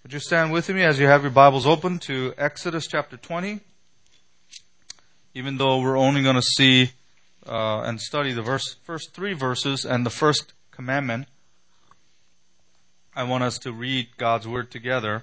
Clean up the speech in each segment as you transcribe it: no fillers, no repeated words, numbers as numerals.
Would you stand with me as you have your Bibles open to Exodus chapter 20? Even though we're only going to see and study the first three verses and the first commandment, I want us to read God's Word together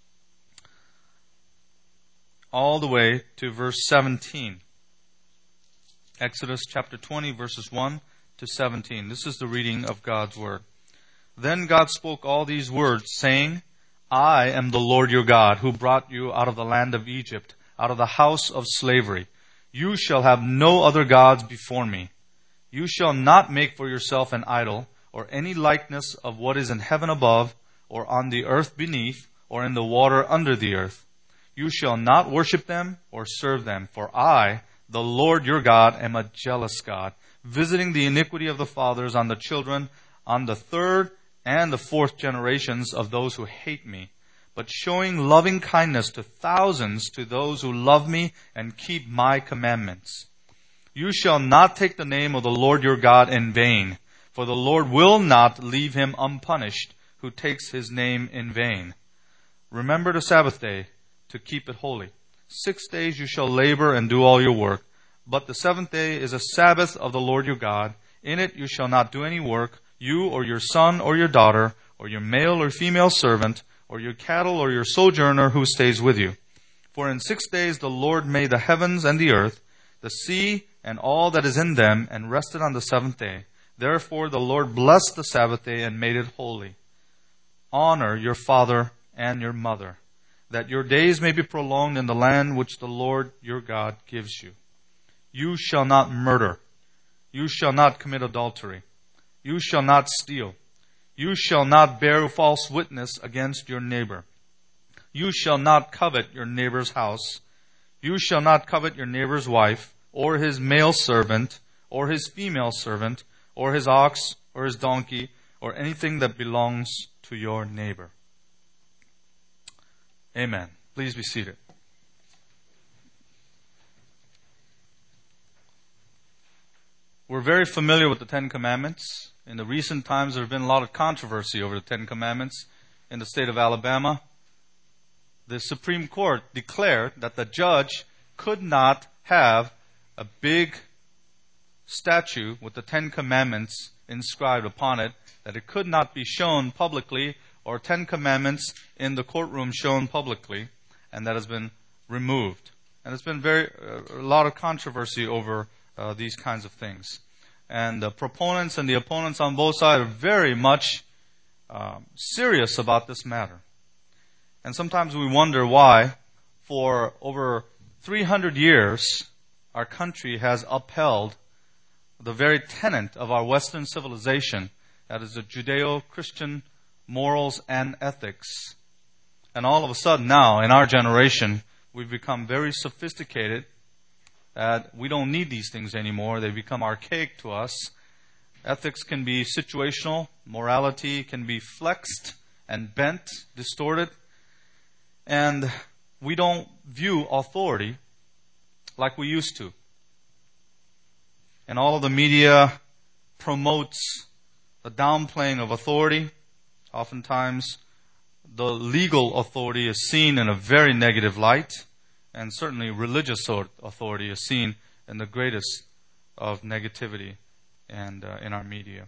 all the way to verse 17. Exodus chapter 20, verses 1 to 17. This is the reading of God's Word. Then God spoke all these words, saying, I am the Lord your God, who brought you out of the land of Egypt, out of the house of slavery. You shall have no other gods before me. You shall not make for yourself an idol, or any likeness of what is in heaven above, or on the earth beneath, or in the water under the earth. You shall not worship them or serve them, for I, the Lord your God, am a jealous God, visiting the iniquity of the fathers on the children, on the third and the fourth generations of those who hate me, but showing loving kindness to thousands to those who love me and keep my commandments. You shall not take the name of the Lord your God in vain, for the Lord will not leave him unpunished who takes his name in vain. Remember the Sabbath day to keep it holy. 6 days you shall labor and do all your work, but the seventh day is a Sabbath of the Lord your God. In it you shall not do any work, you or your son or your daughter, or your male or female servant, or your cattle or your sojourner who stays with you. For in 6 days the Lord made the heavens and the earth, the sea and all that is in them, and rested on the seventh day. Therefore the Lord blessed the Sabbath day and made it holy. Honor your father and your mother, that your days may be prolonged in the land which the Lord your God gives you. You shall not murder. You shall not commit adultery. You shall not steal. You shall not bear false witness against your neighbor. You shall not covet your neighbor's house. You shall not covet your neighbor's wife, or his male servant, or his female servant, or his ox, or his donkey, or anything that belongs to your neighbor. Amen. Please be seated. We're very familiar with the Ten Commandments. In the recent times, there have been a lot of controversy over the Ten Commandments in the state of Alabama. The Supreme Court declared that the judge could not have a big statue with the Ten Commandments inscribed upon it, that it could not be shown publicly, or Ten Commandments in the courtroom shown publicly, and that has been removed. And there's been a lot of controversy over these kinds of things. And the proponents and the opponents on both sides are very much serious about this matter. And sometimes we wonder why, for over 300 years, our country has upheld the very tenet of our Western civilization, that is the Judeo-Christian morals and ethics. And all of a sudden now, in our generation, we've become very sophisticated, that we don't need these things anymore. They become archaic to us. Ethics can be situational. Morality can be flexed and bent, distorted. And we don't view authority like we used to. And all of the media promotes the downplaying of authority. Oftentimes, the legal authority is seen in a very negative light. And certainly religious authority is seen in the greatest of negativity and in our media.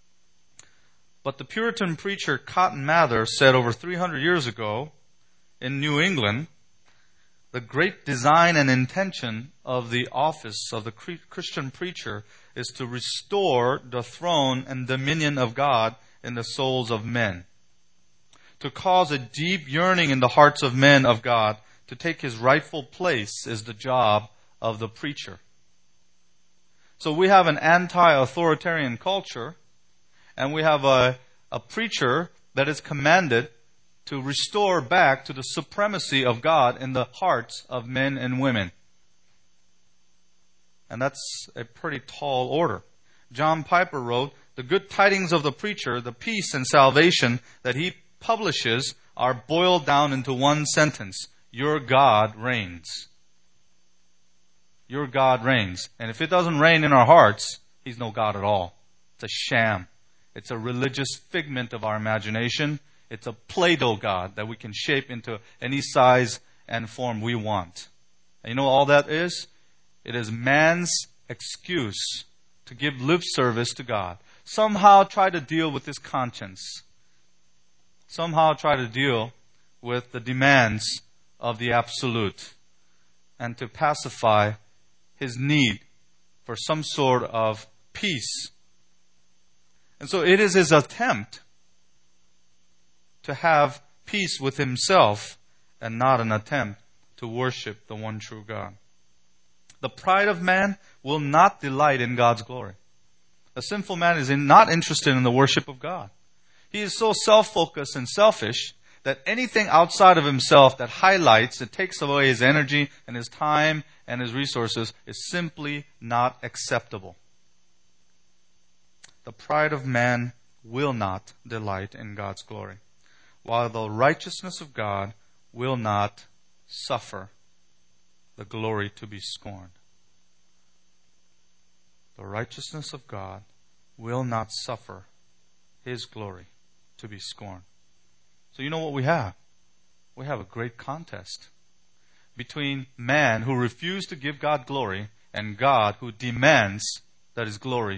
But the Puritan preacher Cotton Mather said over 300 years ago in New England, the great design and intention of the office of the Christian preacher is to restore the throne and dominion of God in the souls of men, to cause a deep yearning in the hearts of men of God to take his rightful place is the job of the preacher. So we have an anti-authoritarian culture, and we have a preacher that is commanded to restore back to the supremacy of God in the hearts of men and women. And that's a pretty tall order. John Piper wrote, the good tidings of the preacher, the peace and salvation that he publishes, are boiled down into one sentence: your God reigns. Your God reigns. And if it doesn't reign in our hearts, He's no God at all. It's a sham. It's a religious figment of our imagination. It's a Play-Doh God that we can shape into any size and form we want. And you know what all that is? It is man's excuse to give lip service to God. Somehow try to deal with his conscience. Somehow try to deal with the demands of the absolute. And to pacify his need for some sort of peace. And so it is his attempt to have peace with himself and not an attempt to worship the one true God. The pride of man will not delight in God's glory. A sinful man is not interested in the worship of God. He is so self-focused and selfish that anything outside of himself that highlights, that takes away his energy and his time and his resources is simply not acceptable. The pride of man will not delight in God's glory, while the righteousness of God will not suffer the glory to be scorned. The righteousness of God will not suffer His glory to be scorned. So you know what we have? We have a great contest between man who refused to give God glory and God who demands that His glory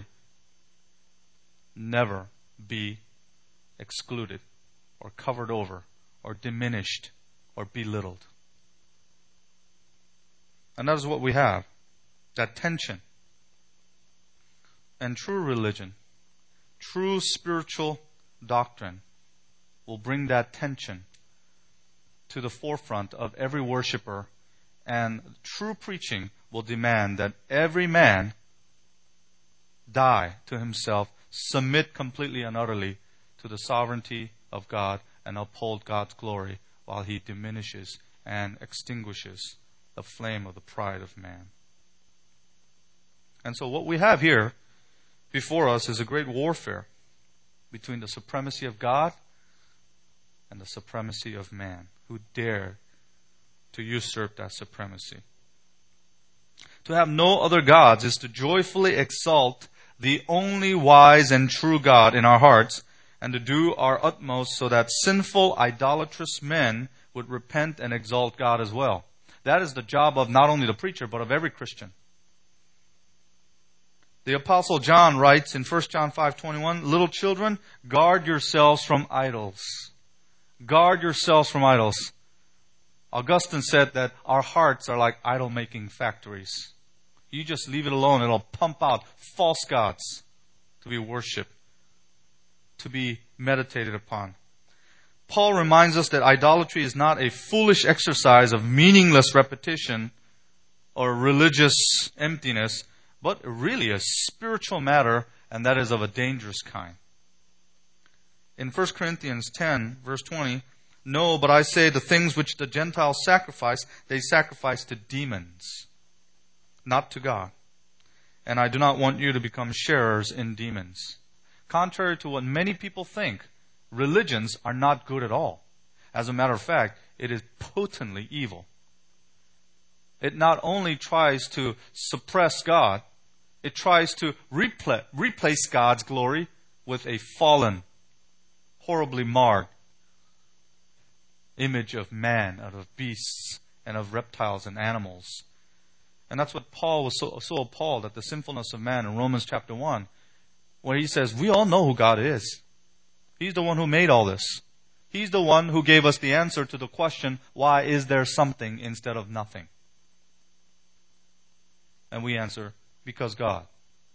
never be excluded or covered over or diminished or belittled. And that is what we have, that tension. And true religion, true spiritual doctrine will bring that tension to the forefront of every worshiper, and true preaching will demand that every man die to himself, submit completely and utterly to the sovereignty of God, and uphold God's glory while He diminishes and extinguishes the flame of the pride of man. And so what we have here before us is a great warfare between the supremacy of God and the supremacy of man, who dare to usurp that supremacy. To have no other gods is to joyfully exalt the only wise and true God in our hearts, and to do our utmost so that sinful, idolatrous men would repent and exalt God as well. That is the job of not only the preacher, but of every Christian. The Apostle John writes in 1 John 5:21, "Little children, guard yourselves from idols." Guard yourselves from idols. Augustine said that our hearts are like idol-making factories. You just leave it alone, it'll pump out false gods to be worshipped, to be meditated upon. Paul reminds us that idolatry is not a foolish exercise of meaningless repetition or religious emptiness, but really a spiritual matter, and that is of a dangerous kind. In 1 Corinthians 10, verse 20, "No, but I say the things which the Gentiles sacrifice, they sacrifice to demons, not to God. And I do not want you to become sharers in demons." Contrary to what many people think, religions are not good at all. As a matter of fact, it is potently evil. It not only tries to suppress God, it tries to replace God's glory with a fallen, horribly marred image of man, out of beasts, and of reptiles and animals. And that's what Paul was so appalled at the sinfulness of man in Romans chapter 1, where he says, we all know who God is. He's the one who made all this. He's the one who gave us the answer to the question, why is there something instead of nothing? And we answer, because God.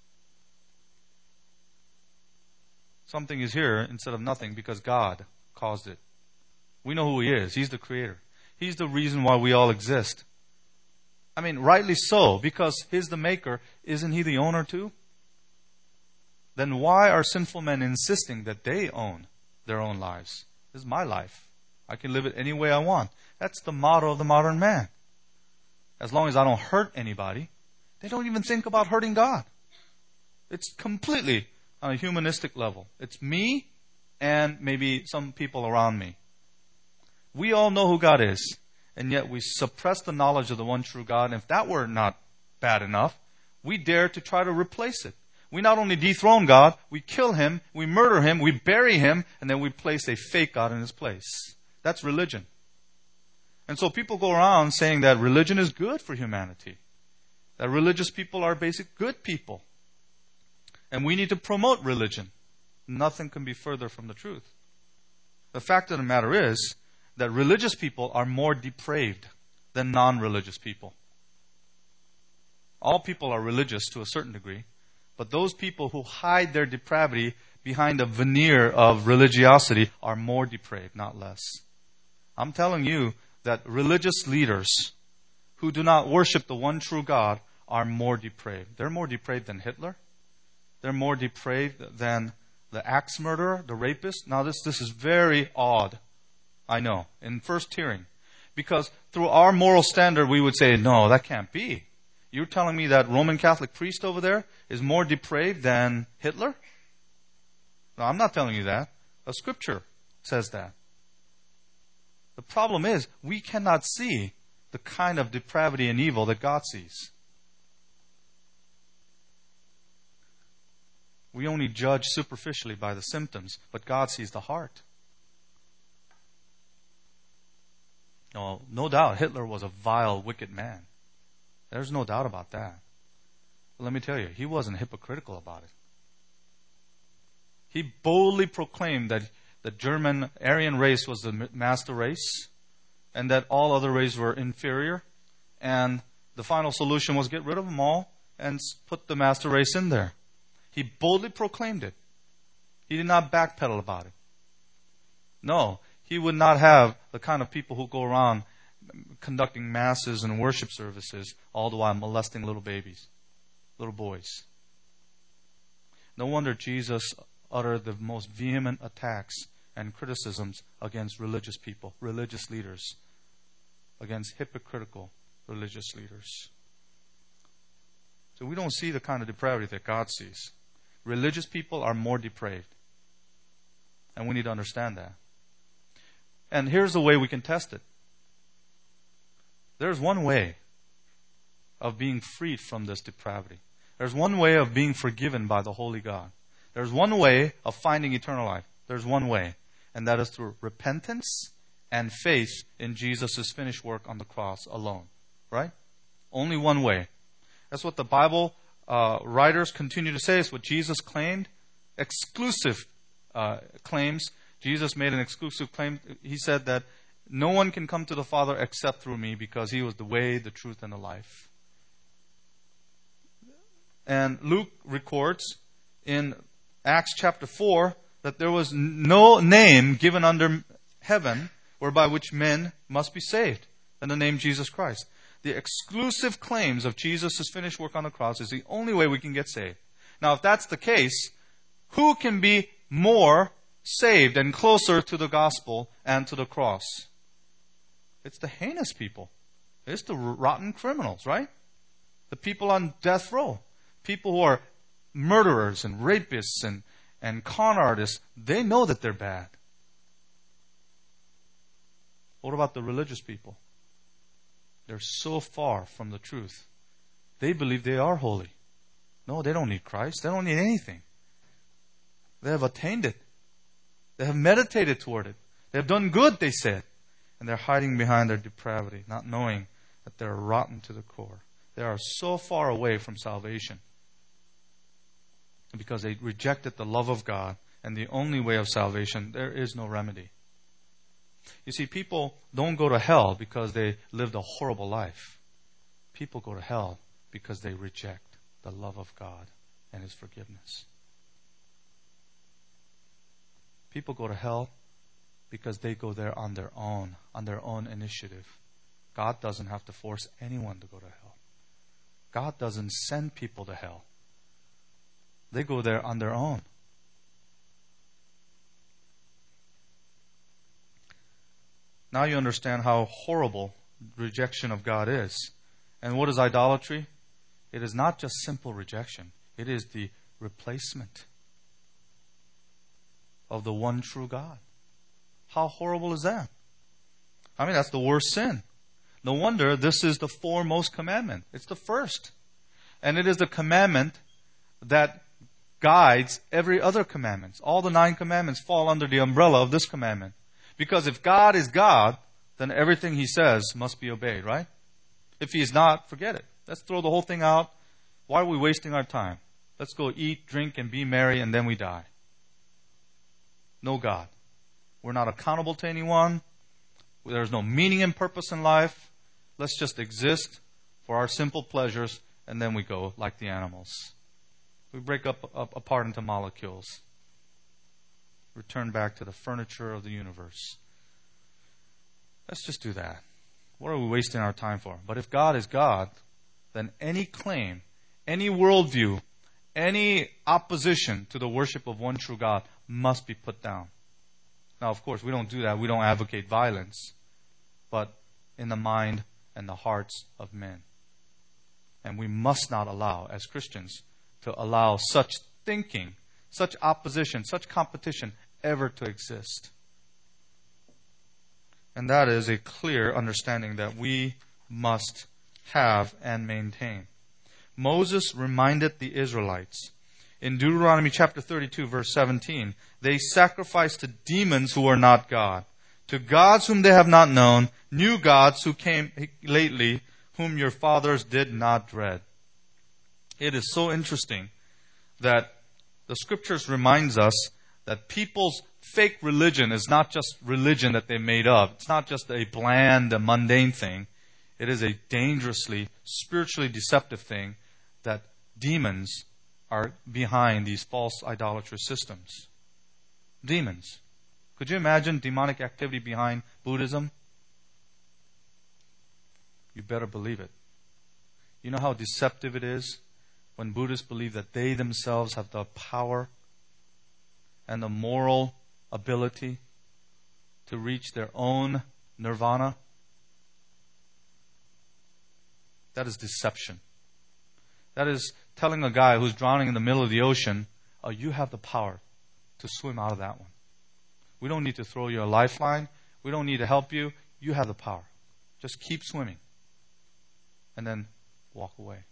Something is here instead of nothing because God caused it. We know who He is. He's the Creator. He's the reason why we all exist. I mean, rightly so, because He's the Maker. Isn't He the owner too? Then why are sinful men insisting that they own their own lives? This is my life. I can live it any way I want. That's the motto of the modern man. As long as I don't hurt anybody, they don't even think about hurting God. It's completely on a humanistic level. It's me and maybe some people around me. We all know who God is, and yet we suppress the knowledge of the one true God. And if that were not bad enough, we dare to try to replace it. we not only dethrone God, we kill Him, we murder Him, we bury Him, and then we place a fake God in His place. That's religion. And so people go around saying that religion is good for humanity. That religious people are basic good people. And we need to promote religion. Nothing can be further from the truth. The fact of the matter is that religious people are more depraved than non-religious people. All people are religious to a certain degree, but those people who hide their depravity behind a veneer of religiosity are more depraved, not less. I'm telling you that religious leaders who do not worship the one true God are more depraved. They're more depraved than Hitler. They're more depraved than the axe murderer, the rapist. Now this is very odd, I know, in first hearing. Because through our moral standard, we would say, no, that can't be. You're telling me that Roman Catholic priest over there is more depraved than Hitler? No, I'm not telling you that. A scripture says that. The problem is, we cannot see the kind of depravity and evil that God sees. We only judge superficially by the symptoms, but God sees the heart. No doubt Hitler was a vile, wicked man. There's no doubt about that. But let me tell you, he wasn't hypocritical about it. He boldly proclaimed that the German Aryan race was the master race and that all other races were inferior. And the final solution was get rid of them all and put the master race in there. He boldly proclaimed it. He did not backpedal about it. No, he would not have the kind of people who go around conducting masses and worship services all the while molesting little babies, little boys. No wonder Jesus uttered the most vehement attacks and criticisms against religious people, religious leaders, against hypocritical religious leaders. So we don't see the kind of depravity that God sees. Religious people are more depraved. And we need to understand that. And here's the way we can test it. There's one way of being freed from this depravity. There's one way of being forgiven by the Holy God. There's one way of finding eternal life. There's one way. And that is through repentance and faith in Jesus' finished work on the cross alone. Right? Only one way. That's what the Bible writers continue to say. It's what Jesus claimed. Exclusive claims. Jesus made an exclusive claim. He said that no one can come to the Father except through me because He was the way, the truth, and the life. And Luke records in Acts chapter 4 that there was no name given under heaven whereby which men must be saved than the name Jesus Christ. The exclusive claims of Jesus' finished work on the cross is the only way we can get saved. Now, if that's the case, who can be more saved and closer to the gospel and to the cross? It's the heinous people. It's the rotten criminals, right? The people on death row. People who are murderers and rapists and con artists. They know that they're bad. What about the religious people? They're so far from the truth. They believe they are holy. No, they don't need Christ. They don't need anything. They have attained it. They have meditated toward it. They have done good, they said. And they're hiding behind their depravity, not knowing that they're rotten to the core. They are so far away from salvation because they rejected the love of God and the only way of salvation. There is no remedy. You see, people don't go to hell because they lived a horrible life. People go to hell because they reject the love of God and His forgiveness. People go to hell because they go there on their own initiative. God doesn't have to force anyone to go to hell. God doesn't send people to hell. They go there on their own. Now you understand how horrible rejection of God is. And what is idolatry? It is not just simple rejection. It is the replacement of the one true God. How horrible is that? I mean, that's the worst sin. No wonder this is the foremost commandment. It's the first. And it is the commandment that guides every other commandment. All the 9 commandments fall under the umbrella of this commandment. Because if God is God, then everything He says must be obeyed, right? If He is not, forget it. Let's throw the whole thing out. Why are we wasting our time? Let's go eat, drink, and be merry, and then we die. No God. We're not accountable to anyone. There's no meaning and purpose in life. Let's just exist for our simple pleasures, and then we go like the animals. We break up apart into molecules. Return back to the furniture of the universe. Let's just do that. What are we wasting our time for? But if God is God, then any claim, any worldview, any opposition to the worship of one true God must be put down. Now, of course, we don't do that. We don't advocate violence, but in the mind and the hearts of men. And we must not allow, as Christians, to allow such thinking, such opposition, such competition ever to exist. And that is a clear understanding that we must have and maintain. Moses reminded the Israelites in Deuteronomy chapter 32, verse 17, they sacrifice to demons who are not God, to gods whom they have not known, new gods who came lately, whom your fathers did not dread. It is so interesting that the Scriptures reminds us that people's fake religion is not just religion that they made up. It's not just a bland, a mundane thing. It is a dangerously, spiritually deceptive thing that demons are behind these false idolatrous systems. Demons. Could you imagine demonic activity behind Buddhism? You better believe it. You know how deceptive it is when Buddhists believe that they themselves have the power and the moral ability to reach their own nirvana? That is deception. That is telling a guy who's drowning in the middle of the ocean, you have the power to swim out of that one. We don't need to throw you a lifeline. We don't need to help you. You have the power. Just keep swimming. And then walk away.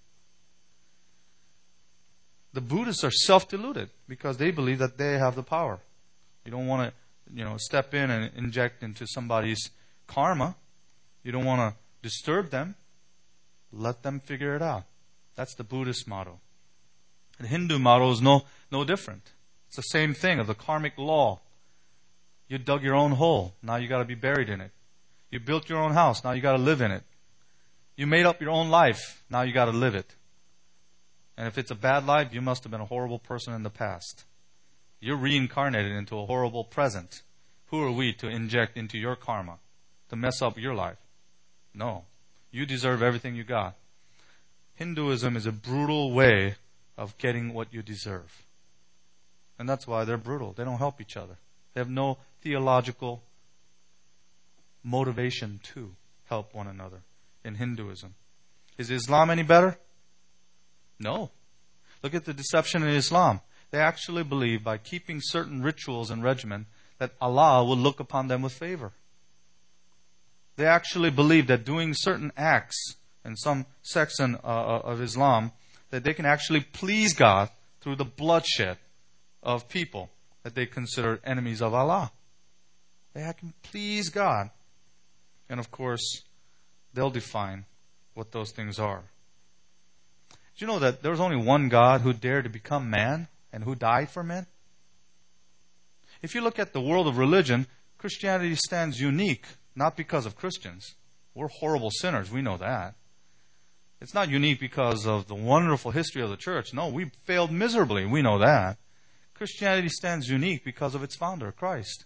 The Buddhists are self-deluded because they believe that they have the power. You don't want to, step in and inject into somebody's karma. You don't want to disturb them. Let them figure it out. That's the Buddhist motto. The Hindu motto is no different. It's the same thing of the karmic law. You dug your own hole. Now you got to be buried in it. You built your own house. Now you got to live in it. You made up your own life. Now you got to live it. And if it's a bad life, you must have been a horrible person in the past. You're reincarnated into a horrible present. Who are we to inject into your karma, to mess up your life? No. You deserve everything you got. Hinduism is a brutal way of getting what you deserve. And that's why they're brutal. They don't help each other. They have no theological motivation to help one another in Hinduism. Is Islam any better? No. Look at the deception in Islam. They actually believe by keeping certain rituals and regimen that Allah will look upon them with favor. They actually believe that doing certain acts in some section of Islam, that they can actually please God through the bloodshed of people that they consider enemies of Allah. They can please God. And of course, they'll define what those things are. Did you know that there was only one God who dared to become man and who died for men? If you look at the world of religion, Christianity stands unique, not because of Christians. We're horrible sinners, we know that. It's not unique because of the wonderful history of the church. No, we failed miserably, we know that. Christianity stands unique because of its founder, Christ.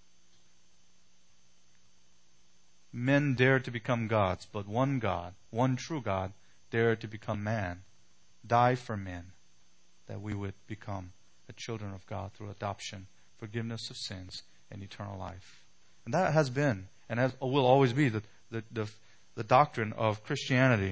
Men dared to become gods, but one God, one true God, dared to become man, die for men, that we would become the children of God through adoption, forgiveness of sins, and eternal life. And that has been, and will always be, the doctrine of Christianity.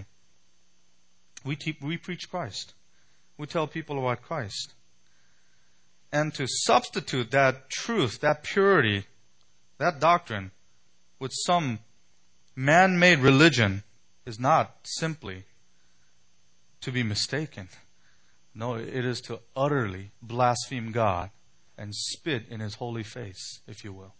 We preach Christ. We tell people about Christ. And to substitute that truth, that purity, that doctrine with some man-made religion is not simply to be mistaken. No, it is to utterly blaspheme God and spit in His holy face, if you will.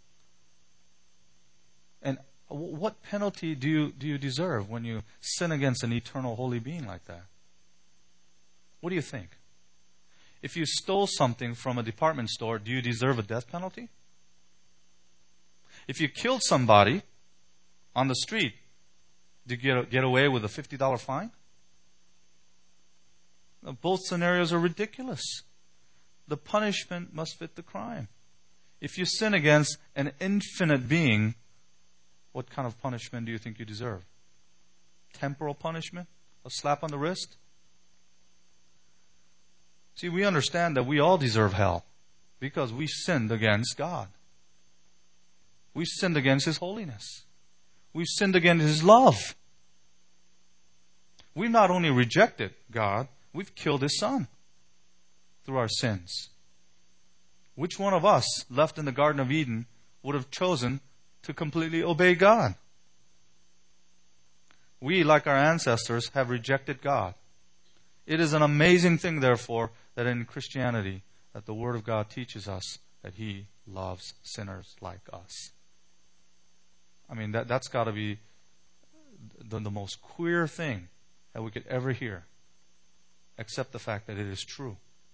And what penalty do you deserve when you sin against an eternal holy being like that? What do you think? If you stole something from a department store, do you deserve a death penalty? If you killed somebody on the street, do you get away with a $50 fine? Both scenarios are ridiculous. The punishment must fit the crime. If you sin against an infinite being, what kind of punishment do you think you deserve? Temporal punishment? A slap on the wrist? See, we understand that we all deserve hell because we sinned against God. We sinned against His holiness. We've sinned against His love. We've not only rejected God, we've killed His Son through our sins. Which one of us left in the Garden of Eden would have chosen to completely obey God? We, like our ancestors, have rejected God. It is an amazing thing, therefore, that in Christianity, that the Word of God teaches us that He loves sinners like us. I mean, that's got to be the most queer thing that we could ever hear, except the fact that it is true.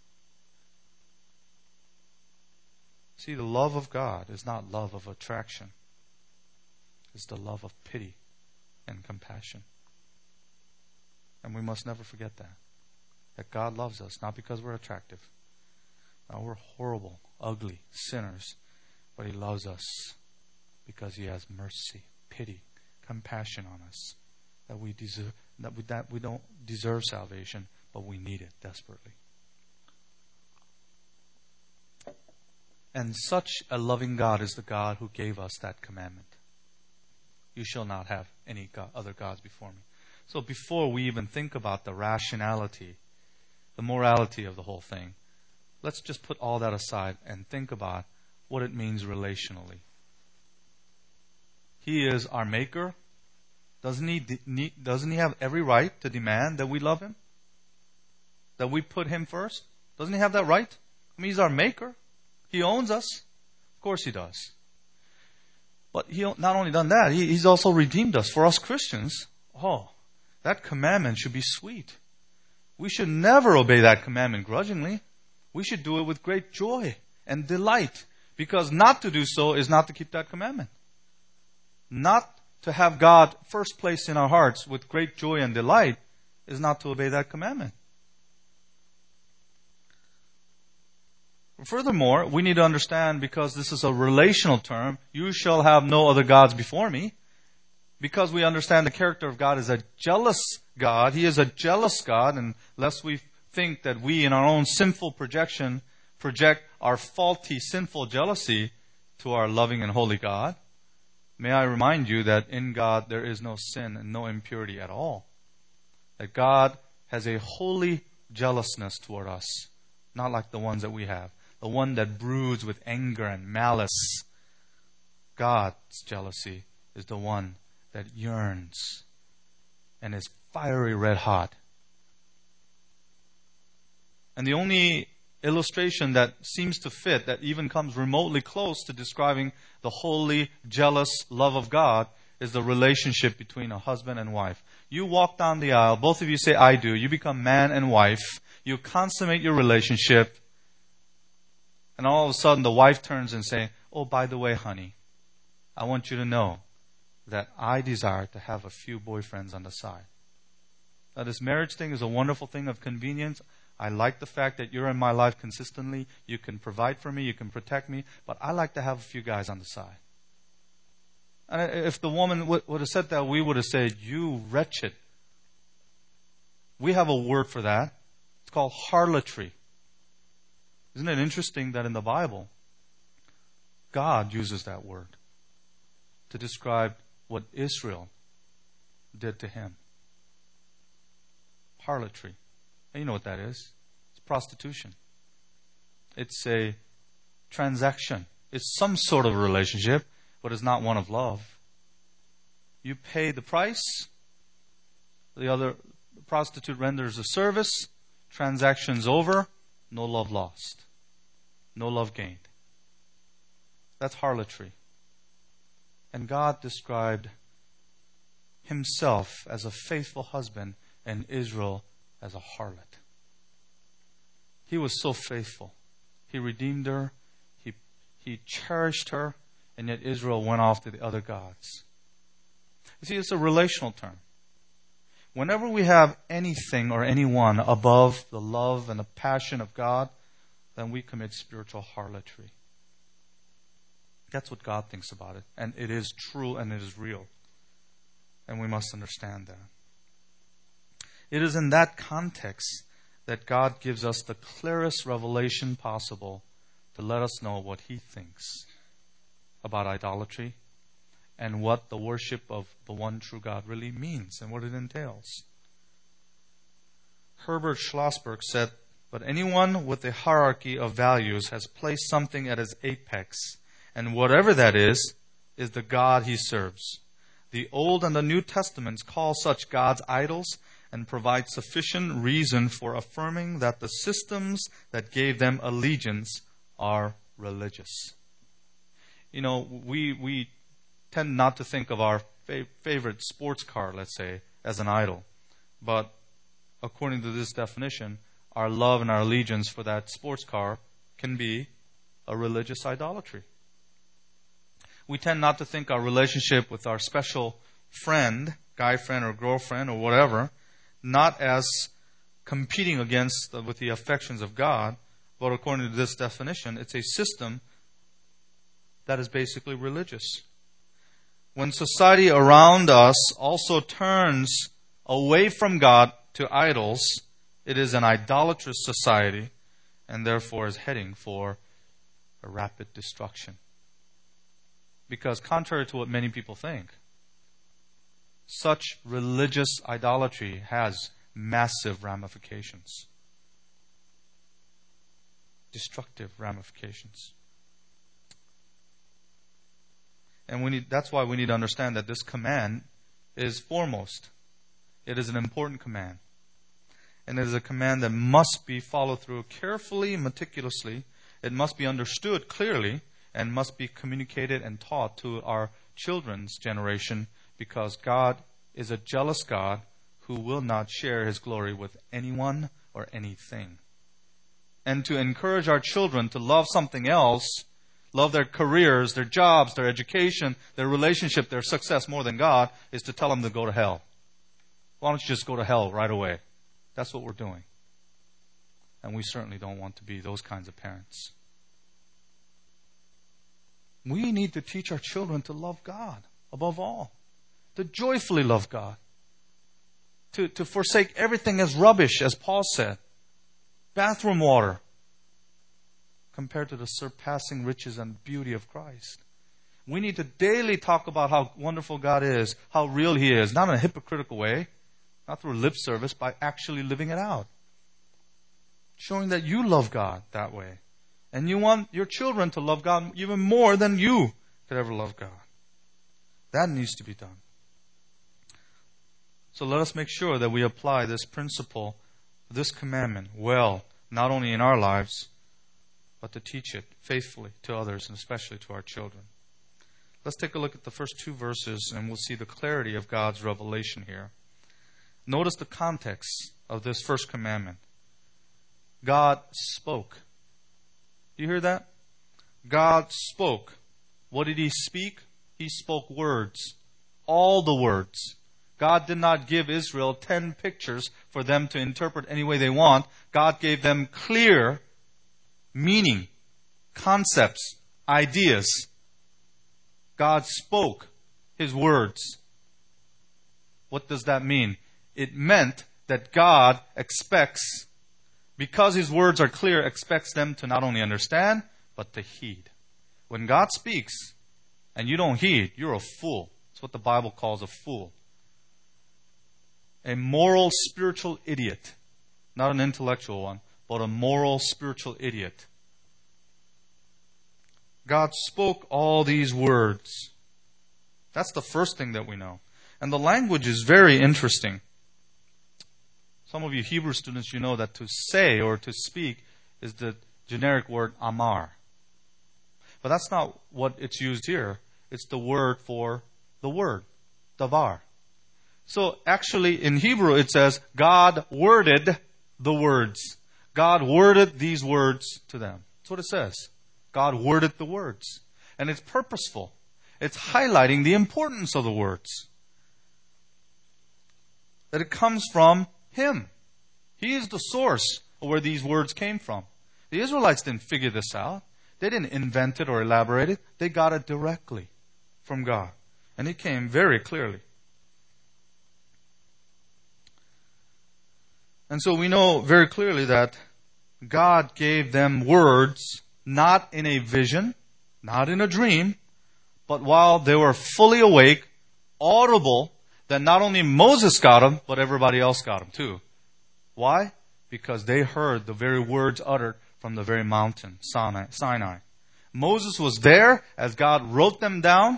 See, the love of God is not love of attraction. It's the love of pity and compassion. And we must never forget that. That God loves us, not because we're attractive. No, we're horrible, ugly sinners. But He loves us because He has mercy, pity, compassion on us. That we don't deserve salvation, but we need it desperately. And such a loving God is the God who gave us that commandment. You shall not have any other gods before me. So before we even think about the rationality, the morality of the whole thing, let's just put all that aside and think about what it means relationally. He is our Maker. Doesn't he have every right to demand that we love Him? That we put Him first? Doesn't He have that right? I mean, He's our Maker. He owns us. Of course He does. But He not only done that, He's also redeemed us. For us Christians, that commandment should be sweet. We should never obey that commandment grudgingly. We should do it with great joy and delight. Because not to do so is not to keep that commandment. Not to have God first place in our hearts with great joy and delight is not to obey that commandment. Furthermore, we need to understand, because this is a relational term, you shall have no other gods before me. Because we understand the character of God is a jealous God. He is a jealous God, and lest we think that we in our own sinful projection project our faulty, sinful jealousy to our loving and holy God, may I remind you that in God there is no sin and no impurity at all. That God has a holy jealousness toward us, not like the ones that we have. The one that broods with anger and malice. God's jealousy is the one that yearns and is fiery red hot. And the only illustration that seems to fit, that even comes remotely close to describing the holy, jealous love of God, is the relationship between a husband and wife. You walk down the aisle, both of you say, I do. You become man and wife. You consummate your relationship. And all of a sudden the wife turns and says, oh, by the way, honey, I want you to know that I desire to have a few boyfriends on the side. Now, this marriage thing is a wonderful thing of convenience. I like the fact that you're in my life consistently. You can provide for me. You can protect me. But I like to have a few guys on the side. And if the woman would have said that, we would have said, you wretched. We have a word for that. It's called harlotry. Isn't it interesting that in the Bible, God uses that word to describe what Israel did to Him? Harlotry. And you know what that is. It's prostitution. It's a transaction. It's some sort of a relationship, but it's not one of love. You pay the price. The other prostitute renders a service. transactions over, no love lost. No love gained. That's harlotry. And God described Himself as a faithful husband and Israel as a harlot. He was so faithful. He redeemed her. He cherished her. And yet Israel went off to the other gods. You see, it's a relational term. Whenever we have anything or anyone above the love and the passion of God, then we commit spiritual harlotry. That's what God thinks about it. And it is true and it is real. And we must understand that. It is in that context that God gives us the clearest revelation possible to let us know what He thinks about idolatry and what the worship of the one true God really means and what it entails. Herbert Schlossberg said, "But anyone with a hierarchy of values has placed something at its apex, and whatever that is the God he serves. The Old and the New Testaments call such gods idols and provide sufficient reason for affirming that the systems that gave them allegiance are religious." You know, we tend not to think of our favorite sports car, let's say, as an idol. But according to this definition, our love and our allegiance for that sports car can be a religious idolatry. We tend not to think our relationship with our special friend, guy friend or girlfriend or whatever, not as competing with the affections of God, but according to this definition, it's a system that is basically religious. When society around us also turns away from God to idols, it is an idolatrous society and therefore is heading for a rapid destruction. Because contrary to what many people think, such religious idolatry has massive ramifications. Destructive ramifications. And that's why we need to understand that this command is foremost. It is an important command. And it is a command that must be followed through carefully, meticulously. It must be understood clearly and must be communicated and taught to our children's generation, because God is a jealous God who will not share His glory with anyone or anything. And to encourage our children to love something else, love their careers, their jobs, their education, their relationship, their success more than God, is to tell them to go to hell. Why don't you just go to hell right away? That's what we're doing. And we certainly don't want to be those kinds of parents. We need to teach our children to love God above all. To joyfully love God. To forsake everything as rubbish, as Paul said. Bathroom water. Compared to the surpassing riches and beauty of Christ. We need to daily talk about how wonderful God is, how real He is, not in a hypocritical way, not through lip service, by actually living it out. Showing that you love God that way. And you want your children to love God even more than you could ever love God. That needs to be done. So let us make sure that we apply this principle, this commandment, well, not only in our lives, but to teach it faithfully to others, and especially to our children. Let's take a look at the first two verses, and we'll see the clarity of God's revelation here. Notice the context of this first commandment. God spoke. Do you hear that? God spoke. What did He speak? He spoke words. All the words. God did not give Israel 10 pictures for them to interpret any way they want. God gave them clear meaning, concepts, ideas. God spoke His words. What does that mean? It meant that God expects, because His words are clear, expects them to not only understand, but to heed. When God speaks and you don't heed, you're a fool. That's what the Bible calls a fool. A moral, spiritual idiot. Not an intellectual one, but a moral, spiritual idiot. God spoke all these words. That's the first thing that we know. And the language is very interesting. Some of you Hebrew students, you know that to say or to speak is the generic word amar. But that's not what it's used here. It's the word for the word, davar. So actually in Hebrew it says, God worded the words. God worded these words to them. That's what it says. God worded the words. And it's purposeful. It's highlighting the importance of the words. That it comes from Him. He is the source of where these words came from. The Israelites didn't figure this out. They didn't invent it or elaborate it. They got it directly from God. And it came very clearly. And so we know very clearly that God gave them words not in a vision, not in a dream, but while they were fully awake, audible, that not only Moses got them, but everybody else got them too. Why? Because they heard the very words uttered from the very mountain, Sinai. Moses was there as God wrote them down,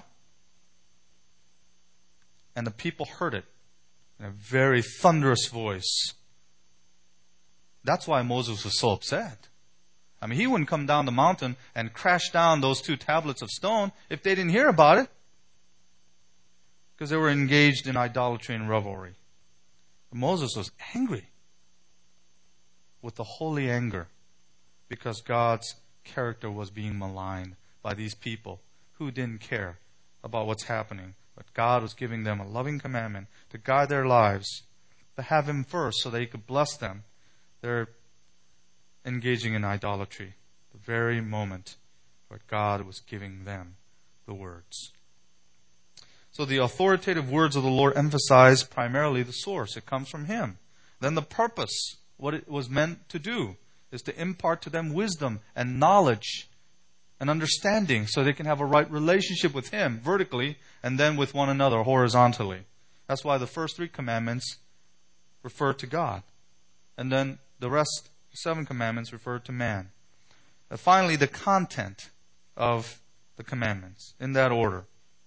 and the people heard it in a very thunderous voice. That's why Moses was so upset. I mean, he wouldn't come down the mountain and crash down those 2 tablets of stone if they didn't hear about it. Because they were engaged in idolatry and revelry. Moses was angry with the holy anger because God's character was being maligned by these people who didn't care about what's happening. But God was giving them a loving commandment to guide their lives, to have Him first so that He could bless them. They're engaging in idolatry the very moment where God was giving them the words. So the authoritative words of the Lord emphasize primarily the source. It comes from Him. Then the purpose, what it was meant to do, is to impart to them wisdom and knowledge and understanding so they can have a right relationship with Him vertically and then with one another horizontally. That's why the first 3 commandments refer to God. And then the rest, 7 commandments, refer to man. And finally, the content of the commandments, in that order.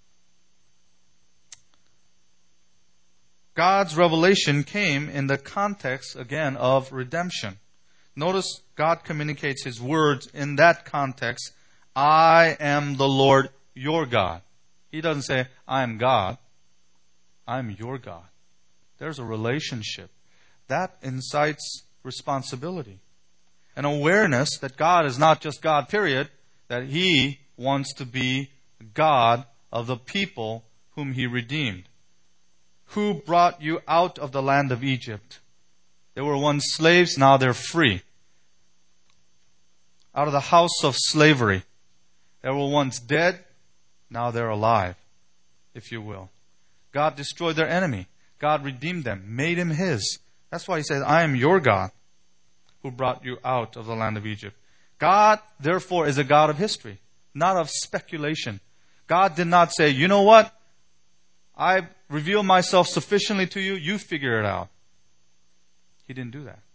God's revelation came in the context, again, of redemption. Notice God communicates His words in that context. I am the Lord your God. He doesn't say, I am God. I'm your God. There's a relationship. That incites responsibility. An awareness that God is not just God, period. That He wants to be God of the people whom He redeemed. Who brought you out of the land of Egypt? They were once slaves, now they're free. Out of the house of slavery. They were once dead, now they're alive, if you will. God destroyed their enemy. God redeemed them, made him His. That's why He says, I am your God who brought you out of the land of Egypt. God, therefore, is a God of history, not of speculation. God did not say, you know what? I reveal myself sufficiently to you, you figure it out. He didn't do that.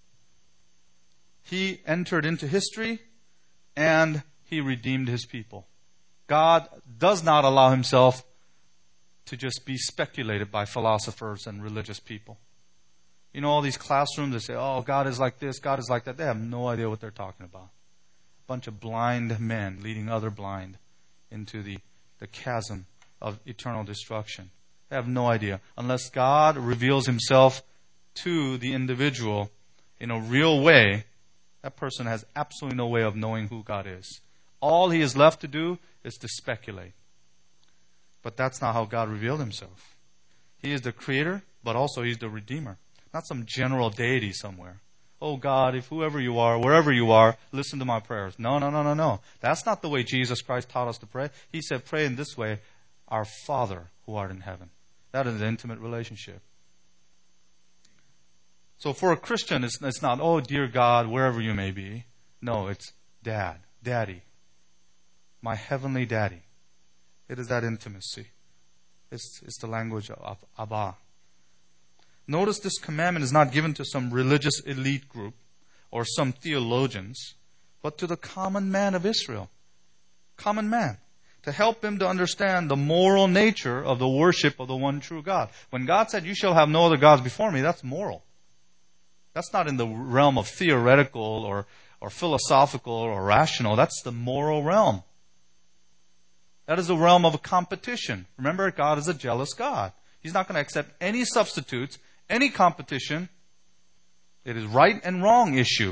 He entered into history and He redeemed His people. God does not allow Himself to just be speculated by philosophers and religious people. You know, all these classrooms that say, oh, God is like this, God is like that. They have no idea what they're talking about. A bunch of blind men leading other blind into the chasm of eternal destruction. They have no idea. Unless God reveals Himself to the individual in a real way, that person has absolutely no way of knowing who God is. All he is left to do is to speculate. But that's not how God revealed Himself. He is the creator, but also He's the redeemer. Not some general deity somewhere. Oh God, if whoever you are, wherever you are, listen to my prayers. No. That's not the way Jesus Christ taught us to pray. He said, pray in this way, our Father who art in heaven. That is an intimate relationship. So for a Christian, it's not, oh dear God, wherever you may be. No, it's Dad, Daddy. My heavenly Daddy. It is that intimacy. It's the language of Abba. Notice this commandment is not given to some religious elite group or some theologians, but to the common man of Israel. Common man. To help him to understand the moral nature of the worship of the one true God. When God said, you shall have no other gods before me, that's moral. That's not in the realm of theoretical or philosophical or rational. That's the moral realm. That is the realm of a competition. Remember, God is a jealous God. He's not going to accept any substitutes, any competition. It is right and wrong issue.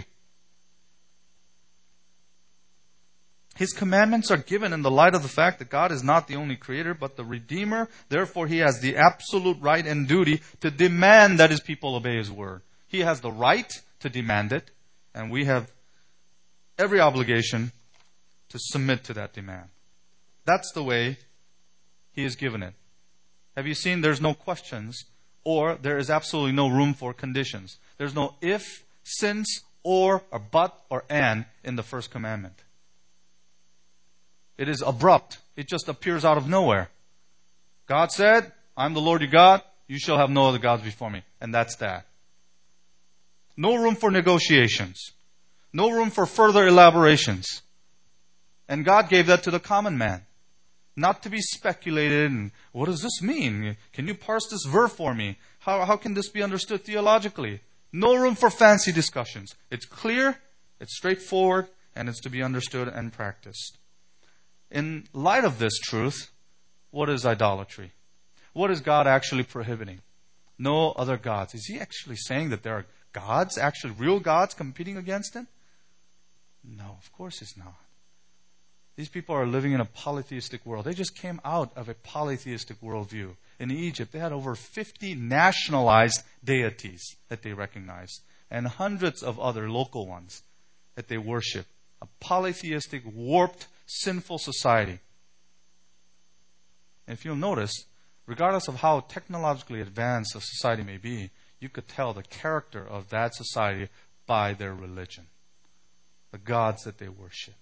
His commandments are given in the light of the fact that God is not the only creator, but the Redeemer. Therefore, He has the absolute right and duty to demand that His people obey His word. He has the right to demand it, and we have every obligation to submit to that demand. That's the way He has given it. Have you seen there's no questions, or there is absolutely no room for conditions. There's no if, since, or but, or and in the first commandment. It is abrupt. It just appears out of nowhere. God said, I'm the Lord your God. You shall have no other gods before me. And that's that. No room for negotiations. No room for further elaborations. And God gave that to the common man. Not to be speculated and what does this mean? Can you parse this verb for me? How can this be understood theologically? No room for fancy discussions. It's clear, it's straightforward, and it's to be understood and practiced. In light of this truth, what is idolatry? What is God actually prohibiting? No other gods. Is He actually saying that there are gods, actually real gods competing against Him? No, of course He's not. These people are living in a polytheistic world. They just came out of a polytheistic worldview. In Egypt, they had over 50 nationalized deities that they recognized, and hundreds of other local ones that they worship. A polytheistic, warped, sinful society. And if you'll notice, regardless of how technologically advanced a society may be, you could tell the character of that society by their religion, the gods that they worship.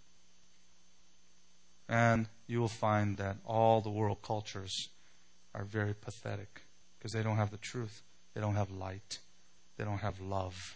And you will find that all the world cultures are very pathetic because they don't have the truth. They don't have light. They don't have love.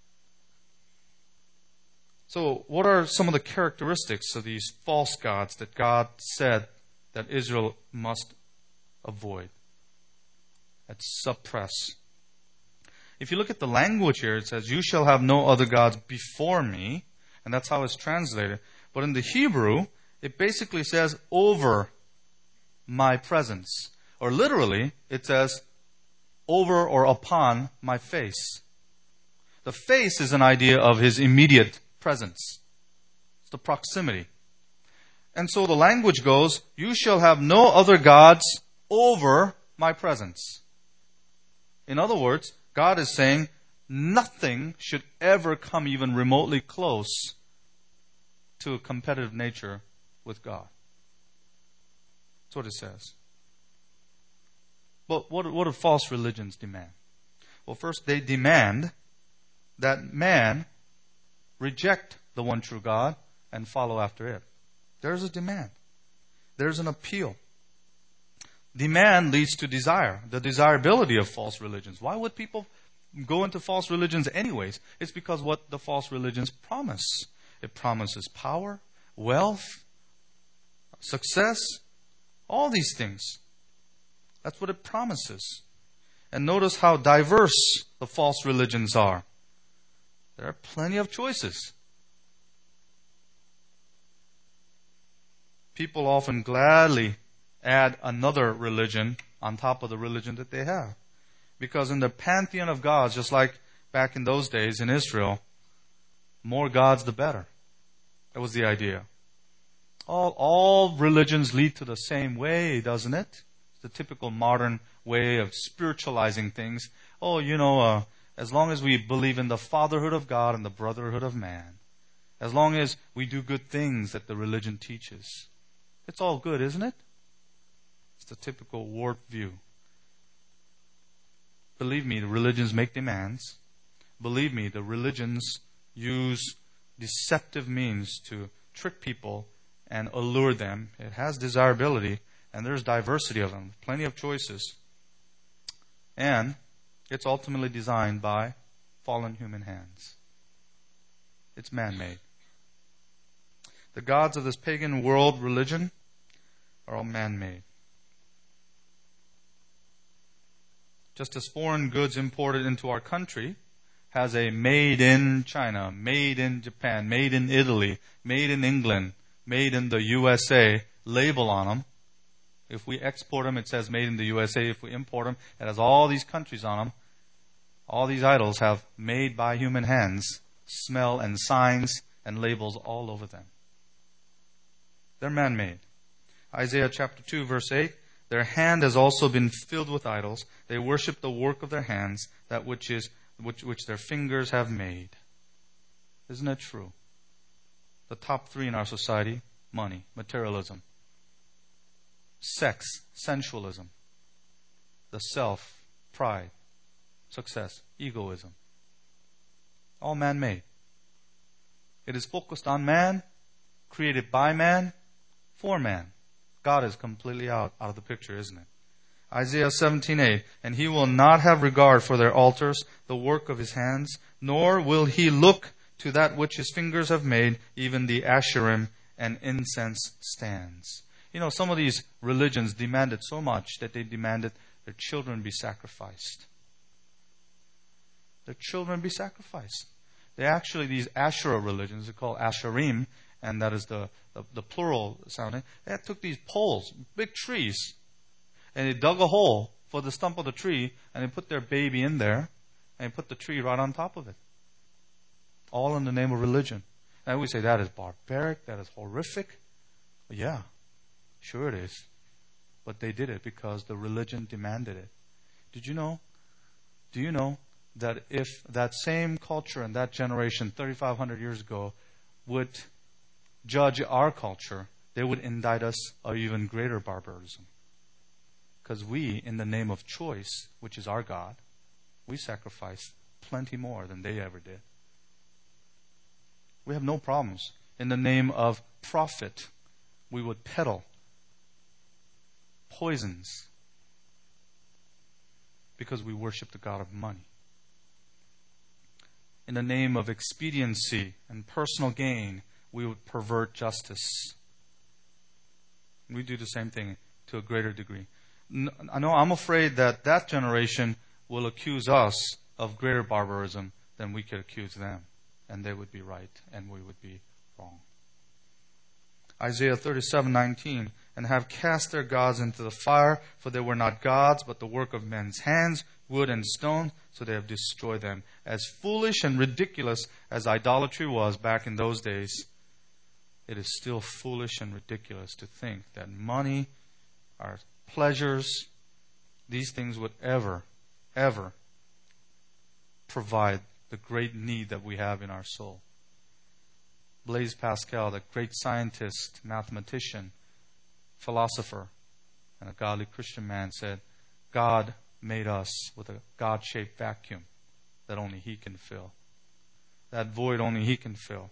So, what are some of the characteristics of these false gods that God said that Israel must avoid, that suppress? If you look at the language here, it says, you shall have no other gods before me, and that's how it's translated. But in the Hebrew, it basically says, over my presence. Or literally, it says, over or upon my face. The face is an idea of His immediate presence. It's the proximity. And so the language goes, you shall have no other gods over my presence. In other words, God is saying, nothing should ever come even remotely close to a competitive nature with God. That's what it says. But what do false religions demand? Well, first, they demand that man reject the one true God and follow after it. There's a demand. There's an appeal. Demand leads to desire, the desirability of false religions. Why would people go into false religions anyways? It's because what the false religions promise. It promises power, wealth, success, all these things. That's what it promises. And notice how diverse the false religions are. There are plenty of choices. People often gladly add another religion on top of the religion that they have. Because in the pantheon of gods, just like back in those days in Israel, more gods the better. That was the idea. All religions lead to the same way, doesn't it? It's the typical modern way of spiritualizing things. As long as we believe in the fatherhood of God and the brotherhood of man, as long as we do good things that the religion teaches, it's all good, isn't it? It's the typical warped view. Believe me, the religions make demands. Believe me, the religions use deceptive means to trick people and allure them. It has desirability, and there's diversity of them, plenty of choices. And it's ultimately designed by fallen human hands. It's man-made. The gods of this pagan world religion are all man-made. Just as foreign goods imported into our country has a made in China, made in Japan, made in Italy, made in England, made in the USA label on them. If we export them, it says made in the USA. If we import them, it has all these countries on them. All these idols have made by human hands smell and signs and labels all over them. They're man-made. Isaiah chapter 2 verse 8, their hand has also been filled with idols. They worship the work of their hands, that which their fingers have made. Isn't it true? The top three in our society: money, materialism, sex, sensualism, the self, pride, success, egoism. All man-made. It is focused on man, created by man, for man. God is completely out of the picture, isn't it? Isaiah 17:8, and he will not have regard for their altars, the work of his hands, nor will he look to that which his fingers have made, even the Asherim and incense stands. You know, some of these religions demanded so much that they demanded their children be sacrificed. Their children be sacrificed. These Asherah religions, they're called Asherim, and that is the plural sounding. They took these poles, big trees, and they dug a hole for the stump of the tree, and they put their baby in there, and they put the tree right on top of it. All in the name of religion. And we say that is barbaric, that is horrific. Well, yeah, sure it is. But they did it because the religion demanded it. Do you know that if that same culture and that generation 3,500 years ago would judge our culture, they would indict us of even greater barbarism. Because we, in the name of choice, which is our God, we sacrifice plenty more than they ever did. We have no problems. In the name of profit, we would peddle poisons because we worship the God of money. In the name of expediency and personal gain, we would pervert justice. We do the same thing to a greater degree. I know I'm afraid that generation will accuse us of greater barbarism than we could accuse them. And they would be right, and we would be wrong. Isaiah 37:19, and have cast their gods into the fire, for they were not gods, but the work of men's hands, wood and stone, so they have destroyed them. As foolish and ridiculous as idolatry was back in those days, it is still foolish and ridiculous to think that money, our pleasures, these things would ever provide the great need that we have in our soul. Blaise Pascal, the great scientist, mathematician, philosopher, and a godly Christian man, said, God made us with a God-shaped vacuum that only He can fill. That void only He can fill.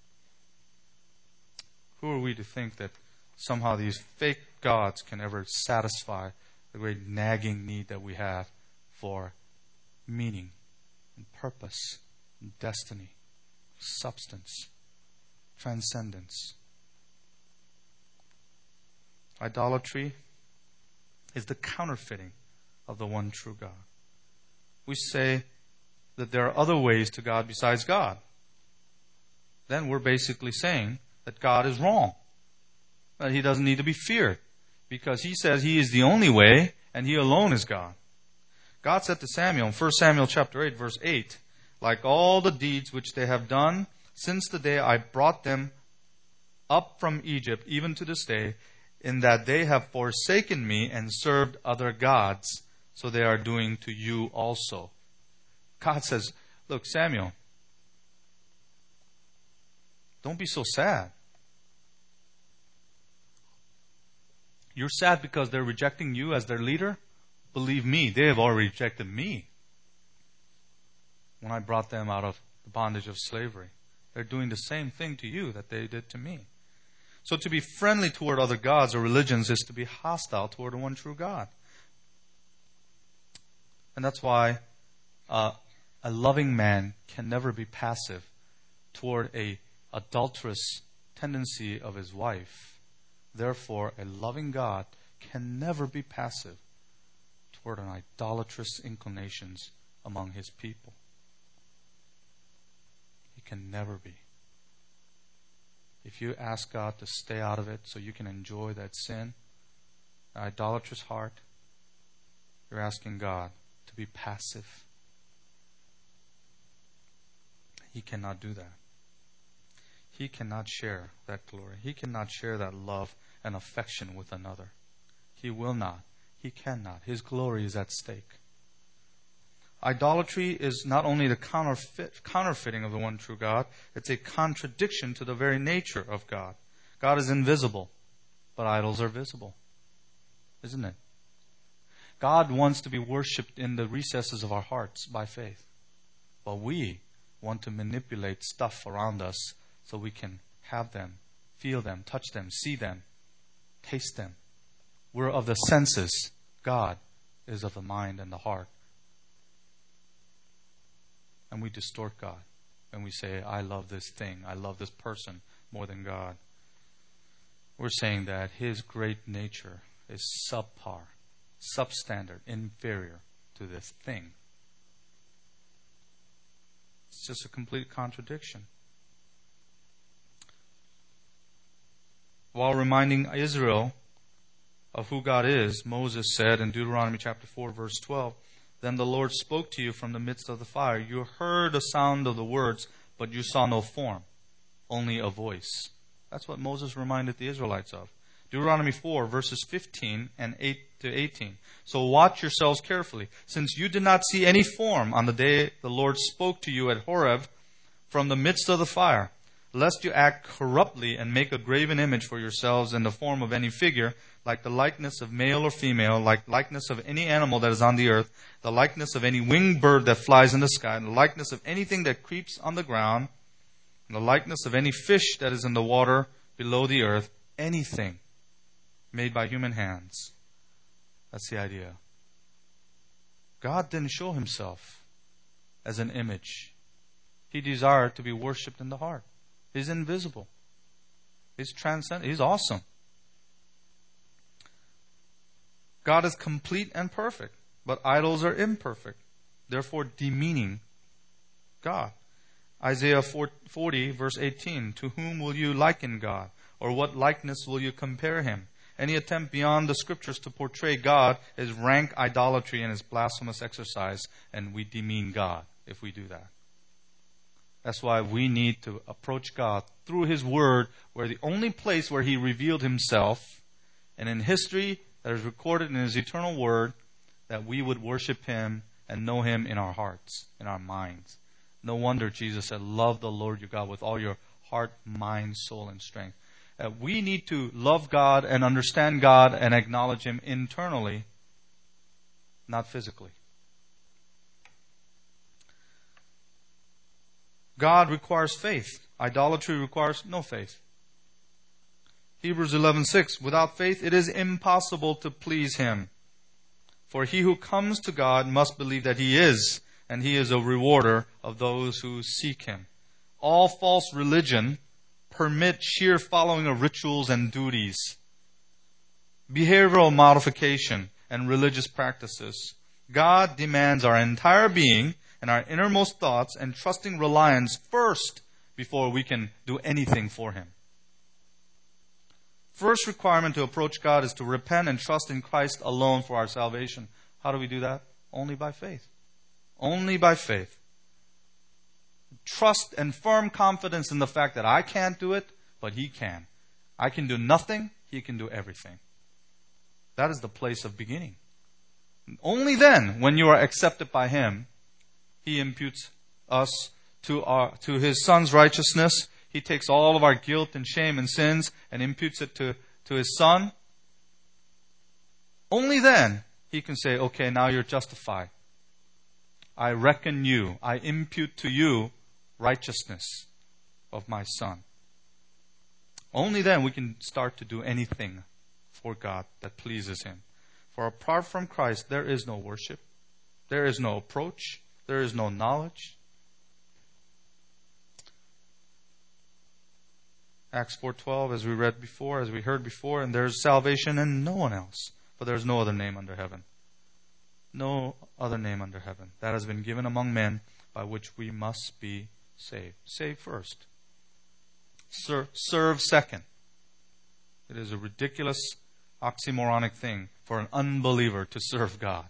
Who are we to think that somehow these fake gods can ever satisfy the great nagging need that we have for meaning and purpose and destiny, substance, transcendence? Idolatry is the counterfeiting of the one true God. We say that there are other ways to God besides God. Then we're basically saying that God is wrong, that He doesn't need to be feared, because He says He is the only way and He alone is God. God said to Samuel in 1 Samuel chapter 8, verse 8, like all the deeds which they have done since the day I brought them up from Egypt, even to this day, in that they have forsaken me and served other gods, so they are doing to you also. God says, look, Samuel, don't be so sad. You're sad because they're rejecting you as their leader? Believe me, they have already rejected me when I brought them out of the bondage of slavery. They're doing the same thing to you that they did to me. So to be friendly toward other gods or religions is to be hostile toward the one true God. And that's why a loving man can never be passive toward a adulterous tendency of his wife. Therefore, a loving God can never be passive toward an idolatrous inclinations among His people. can never be. If you ask God to stay out of it so you can enjoy that sin, an idolatrous heart, you're asking God to be passive. He cannot do that. He cannot share that glory. He cannot share that love and affection with another. He will not. He cannot. His glory is at stake. Idolatry is not only the counterfeiting of the one true God, it's a contradiction to the very nature of God. God is invisible, but idols are visible. Isn't it? God wants to be worshipped in the recesses of our hearts by faith. But we want to manipulate stuff around us so we can have them, feel them, touch them, see them, taste them. We're of the senses. God is of the mind and the heart. And we distort God. And we say, I love this thing, I love this person more than God. We're saying that His great nature is subpar, substandard, inferior to this thing. It's just a complete contradiction. While reminding Israel of who God is, Moses said in Deuteronomy chapter 4, verse 12, Then the Lord spoke to you from the midst of the fire. You heard the sound of the words, but you saw no form, only a voice. That's what Moses reminded the Israelites of. Deuteronomy 4, verses 15 and 8 to 18. So watch yourselves carefully, since you did not see any form on the day the Lord spoke to you at Horeb from the midst of the fire, lest you act corruptly and make a graven image for yourselves in the form of any figure, like the likeness of male or female, like likeness of any animal that is on the earth, the likeness of any winged bird that flies in the sky, the likeness of anything that creeps on the ground, and the likeness of any fish that is in the water below the earth, anything made by human hands. That's the idea. God didn't show Himself as an image. He desired to be worshipped in the heart. He's invisible. He's transcendent. He's awesome. God is complete and perfect, but idols are imperfect, therefore demeaning God. Isaiah 40, verse 18, To whom will you liken God? Or what likeness will you compare Him? Any attempt beyond the Scriptures to portray God is rank idolatry and is blasphemous exercise, and we demean God if we do that. That's why we need to approach God through His Word, where the only place where He revealed Himself, and in history that is recorded in His eternal Word, that we would worship Him and know Him in our hearts, in our minds. No wonder Jesus said, Love the Lord your God with all your heart, mind, soul, and strength. We need to love God and understand God and acknowledge Him internally, not physically. God requires faith. Idolatry requires no faith. Hebrews 11:6, Without faith it is impossible to please Him. For he who comes to God must believe that He is, and He is a rewarder of those who seek Him. All false religion permit sheer following of rituals and duties, behavioral modification, and religious practices. God demands our entire being and our innermost thoughts and trusting reliance first before we can do anything for Him. First requirement to approach God is to repent and trust in Christ alone for our salvation. How do we do that? Only by faith. Only by faith. Trust and firm confidence in the fact that I can't do it, but He can. I can do nothing, He can do everything. That is the place of beginning. Only then, when you are accepted by Him, He imputes us to His Son's righteousness. He takes all of our guilt and shame and sins and imputes it to His Son. Only then He can say, okay, now you're justified. I reckon you, I impute to you righteousness of my Son. Only then we can start to do anything for God that pleases Him. For apart from Christ, there is no worship. There is no approach. There is no knowledge. Acts 4:12, as we read before, as we heard before, and there is salvation in no one else, for there is no other name under heaven. No other name under heaven that has been given among men by which we must be save. Save first. Serve second. It is a ridiculous oxymoronic thing for an unbeliever to serve God.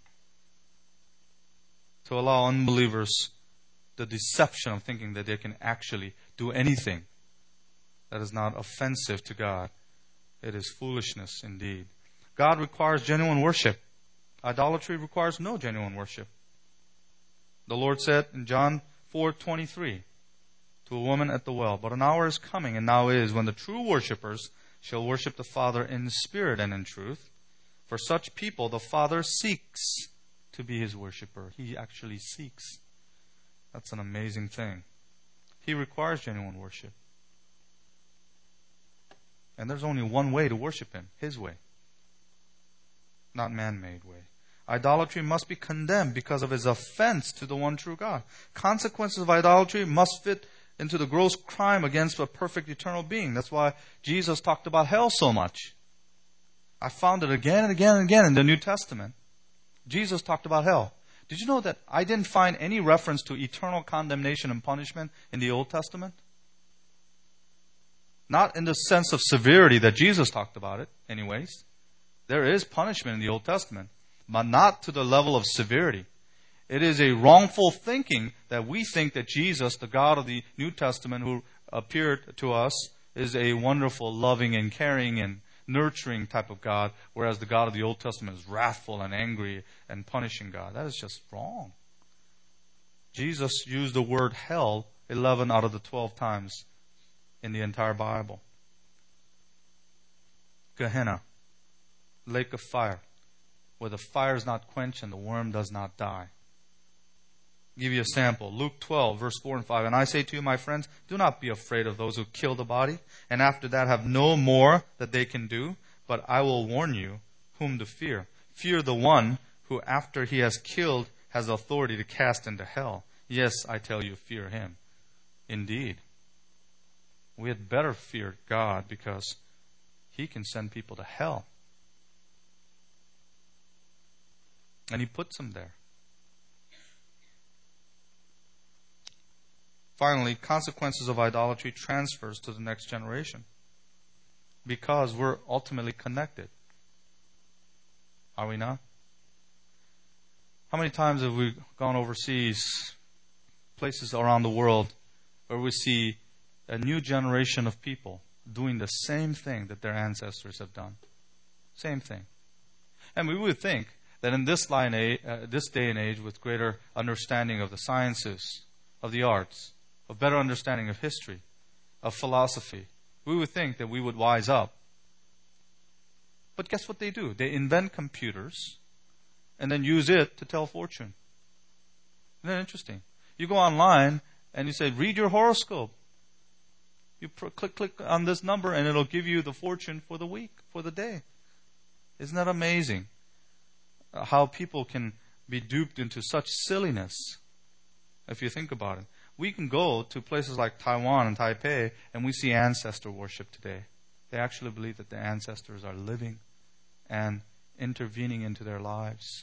To allow unbelievers the deception of thinking that they can actually do anything that is not offensive to God. It is foolishness indeed. God requires genuine worship. Idolatry requires no genuine worship. The Lord said in John 4:23 to a woman at the well, "But an hour is coming, and now is, when the true worshippers shall worship the Father in spirit and in truth. For such people the Father seeks to be His worshipper." He actually seeks. That's an amazing thing. He requires genuine worship. And there's only one way to worship Him, His way. Not man-made way. Idolatry must be condemned because of its offense to the one true God. Consequences of idolatry must fit into the gross crime against a perfect eternal being. That's why Jesus talked about hell so much. I found it again and again and again in the New Testament. Jesus talked about hell. Did you know that I didn't find any reference to eternal condemnation and punishment in the Old Testament? Not in the sense of severity that Jesus talked about it, anyways. There is punishment in the Old Testament, but not to the level of severity. It is a wrongful thinking that we think that Jesus, the God of the New Testament who appeared to us, is a wonderful, loving, and caring and nurturing type of God, whereas the God of the Old Testament is wrathful and angry and punishing God. That is just wrong. Jesus used the word hell 11 out of the 12 times in the entire Bible. Gehenna, lake of fire, where the fire is not quenched and the worm does not die. I'll give you a sample. Luke 12, verse 4 and 5. "And I say to you, my friends, do not be afraid of those who kill the body, and after that have no more that they can do, but I will warn you whom to fear. Fear the one who after he has killed has authority to cast into hell. Yes, I tell you, fear him." Indeed. We had better fear God because He can send people to hell. And He puts them there. Finally, consequences of idolatry transfers to the next generation because we're ultimately connected. Are we not? How many times have we gone overseas, places around the world, where we see a new generation of people doing the same thing that their ancestors have done? Same thing. And we would think that in this day and age, with greater understanding of the sciences, of the arts, of better understanding of history, of philosophy, we would think that we would wise up. But guess what they do? They invent computers and then use it to tell fortune. Isn't that interesting? You go online and you say, "Read your horoscope." You click on this number and it'll give you the fortune for the week, for the day. Isn't that amazing? How people can be duped into such silliness, if you think about it. We can go to places like Taiwan and Taipei and we see ancestor worship today. They actually believe that their ancestors are living and intervening into their lives.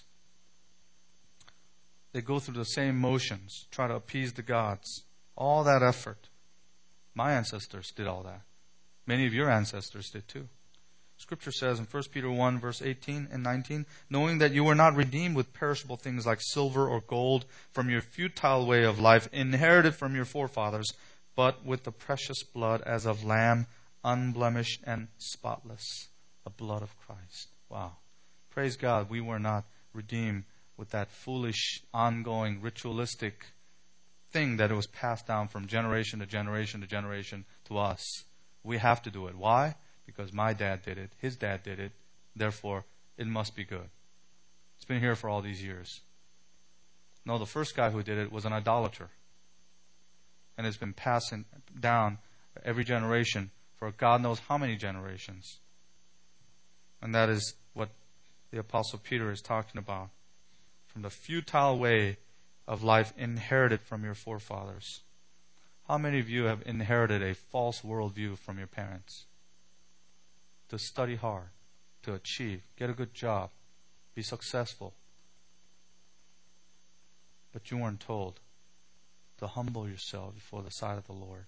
They go through the same motions, try to appease the gods. All that effort. My ancestors did all that. Many of your ancestors did too. Scripture says in 1 Peter 1, verse 18 and 19, "Knowing that you were not redeemed with perishable things like silver or gold from your futile way of life inherited from your forefathers, but with the precious blood as of lamb, unblemished and spotless." The blood of Christ. Wow. Praise God, we were not redeemed with that foolish, ongoing, ritualistic thing that it was passed down from generation to generation to generation to us. We have to do it. Why? Because my dad did it, his dad did it, therefore it must be good. It's been here for all these years. No, the first guy who did it was an idolater. And it's been passing down every generation for God knows how many generations. And that is what the Apostle Peter is talking about. From the futile way of life inherited from your forefathers. How many of you have inherited a false worldview from your parents? To study hard, to achieve, get a good job, be successful. But you weren't told to humble yourself before the sight of the Lord,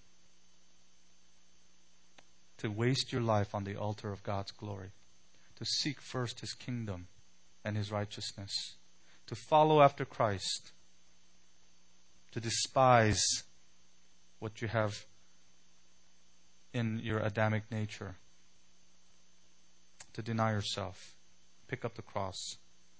to waste your life on the altar of God's glory, to seek first His kingdom and His righteousness, to follow after Christ, to despise what you have in your Adamic nature, to deny yourself, pick up the cross,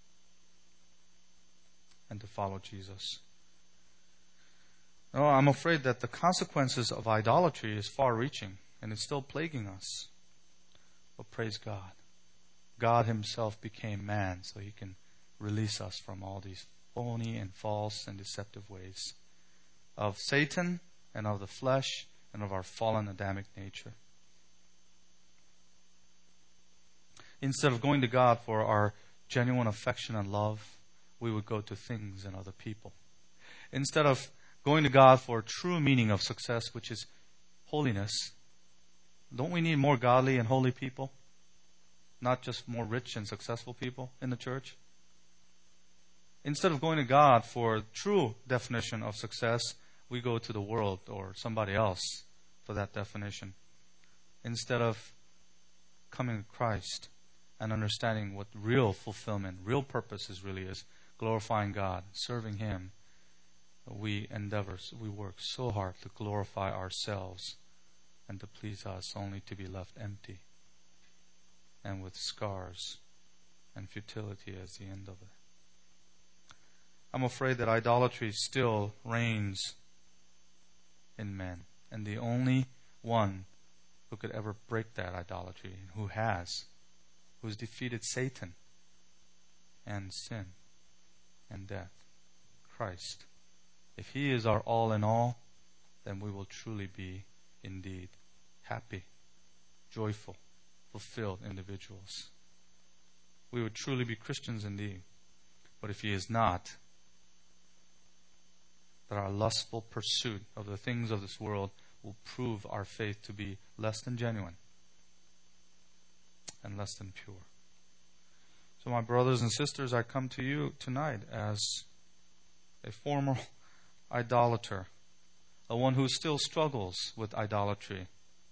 and to follow Jesus. No, I'm afraid that the consequences of idolatry is far-reaching, and it's still plaguing us. But praise God. God Himself became man so He can release us from all these phony and false and deceptive ways of Satan and of the flesh and of our fallen Adamic nature. Instead of going to God for our genuine affection and love, we would go to things and other people. Instead of going to God for true meaning of success, which is holiness, don't we need more godly and holy people? Not just more rich and successful people in the church? Instead of going to God for true definition of success, we go to the world or somebody else for that definition. Instead of coming to Christ and understanding what real fulfillment, real purpose really is, glorifying God, serving Him, we work so hard to glorify ourselves and to please us, only to be left empty and with scars and futility as the end of it. I'm afraid that idolatry still reigns in men, and the only one who could ever break that idolatry, who's defeated Satan and sin and death, Christ. If He is our all in all, then we will truly be indeed happy, joyful, fulfilled individuals. We would truly be Christians indeed. But if He is not, that our lustful pursuit of the things of this world will prove our faith to be less than genuine and less than pure. So my brothers and sisters, I come to you tonight as a former idolater, a one who still struggles with idolatry,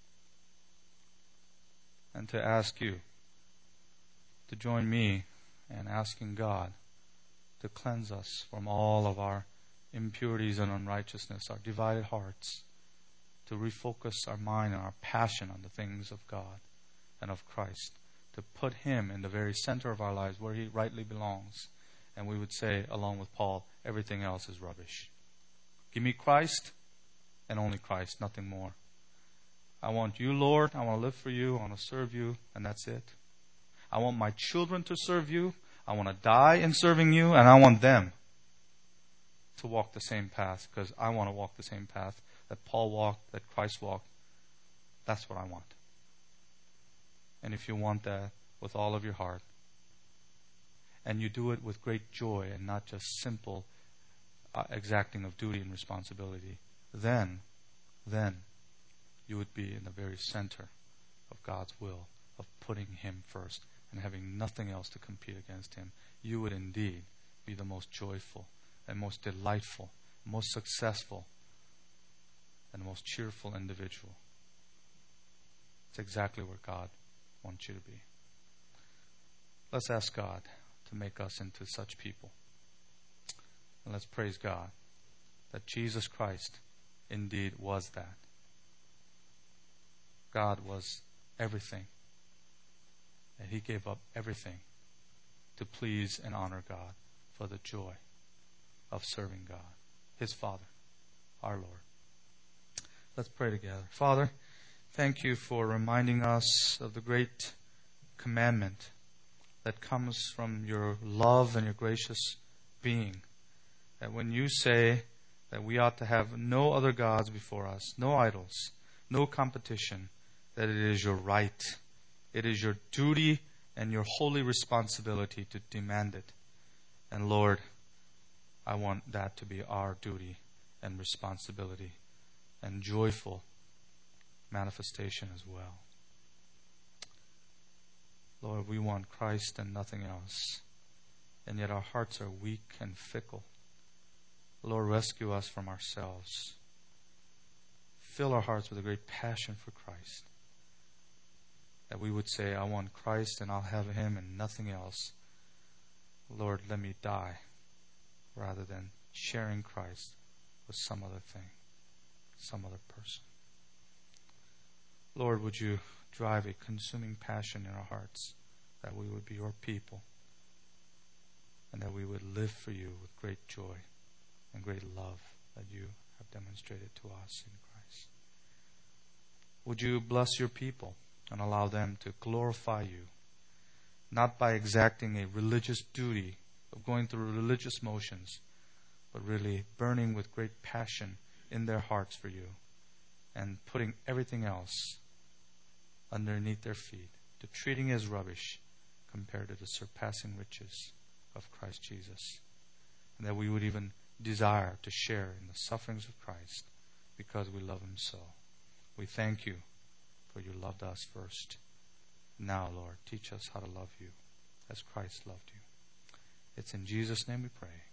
and to ask you to join me in asking God to cleanse us from all of our impurities and unrighteousness, our divided hearts, to refocus our mind and our passion on the things of God and of Christ, to put Him in the very center of our lives where He rightly belongs. And we would say, along with Paul, everything else is rubbish. Give me Christ and only Christ, nothing more. I want You, Lord. I want to live for You. I want to serve You, and that's it. I want my children to serve You. I want to die in serving You, and I want them to walk the same path, because I want to walk the same path that Paul walked, that Christ walked. That's what I want. And if you want that with all of your heart, and you do it with great joy and not just simple exacting of duty and responsibility, then you would be in the very center of God's will, of putting Him first and having nothing else to compete against Him. You would indeed be the most joyful and most delightful, most successful, and most cheerful individual. It's exactly where God wants you to be. Let's ask God to make us into such people. And let's praise God that Jesus Christ indeed was that. God was everything. And He gave up everything to please and honor God for the joy of serving God, His Father, our Lord. Let's pray together. Father, thank You for reminding us of the great commandment that comes from Your love and Your gracious being. That when You say that we ought to have no other gods before us, no idols, no competition, that it is Your right, it is Your duty and Your holy responsibility to demand it. And Lord, I want that to be our duty and responsibility and joyful manifestation as well. Lord, we want Christ and nothing else. And yet our hearts are weak and fickle. Lord, rescue us from ourselves. Fill our hearts with a great passion for Christ. That we would say, I want Christ and I'll have Him and nothing else. Lord, let me die rather than sharing Christ with some other thing, some other person. Lord, would you drive a consuming passion in our hearts that we would be your people and that we would live for you with great joy and great love that you have demonstrated to us in Christ. Would you bless your people and allow them to glorify you, not by exacting a religious duty of going through religious motions, but really burning with great passion in their hearts for you and putting everything else underneath their feet, to treating as rubbish compared to the surpassing riches of Christ Jesus. And that we would even desire to share in the sufferings of Christ because we love Him so. We thank you for you loved us first. Now, Lord, teach us how to love you as Christ loved you. It's in Jesus' name we pray.